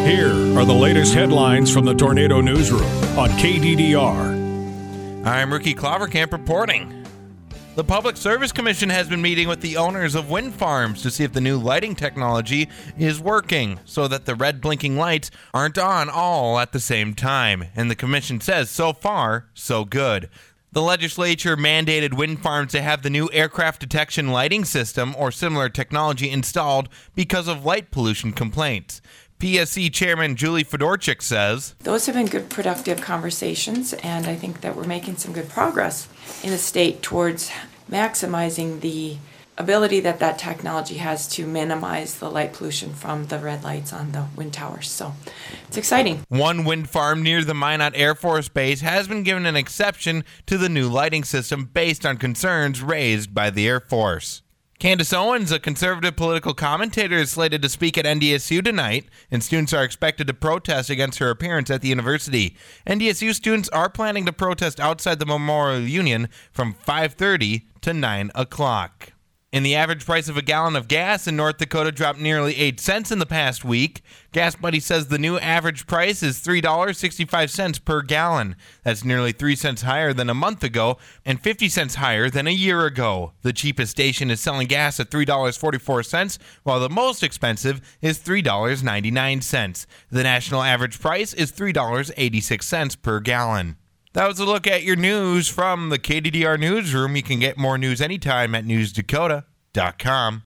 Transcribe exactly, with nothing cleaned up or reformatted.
Here are the latest headlines from the Tornado Newsroom on K D D R. I'm Ricky Clovercamp reporting. The Public Service Commission has been meeting with the owners of wind farms to see if the new lighting technology is working so that the red blinking lights aren't on all at the same time. And the commission says so far, so good. The legislature mandated wind farms to have the new aircraft detection lighting system or similar technology installed because of light pollution complaints. P S C Chairman Julie Fedorchik says, Those have been good, productive conversations, and I think that we're making some good progress in the state towards maximizing the ability that that technology has to minimize the light pollution from the red lights on the wind towers. So it's exciting. One wind farm near the Minot Air Force Base has been given an exception to the new lighting system based on concerns raised by the Air Force. Candace Owens, a conservative political commentator, is slated to speak at N D S U tonight, and students are expected to protest against her appearance at the university. N D S U students are planning to protest outside the Memorial Union from five thirty to nine o'clock. And the average price of a gallon of gas in North Dakota dropped nearly eight cents in the past week. Gas Buddy says the new average price is three dollars and sixty-five cents per gallon. That's nearly three cents higher than a month ago and fifty cents higher than a year ago. The cheapest station is selling gas at three dollars and forty-four cents, while the most expensive is three dollars and ninety-nine cents. The national average price is three dollars and eighty-six cents per gallon. That was a look at your news from the K D D R Newsroom. You can get more news anytime at news dakota dot com.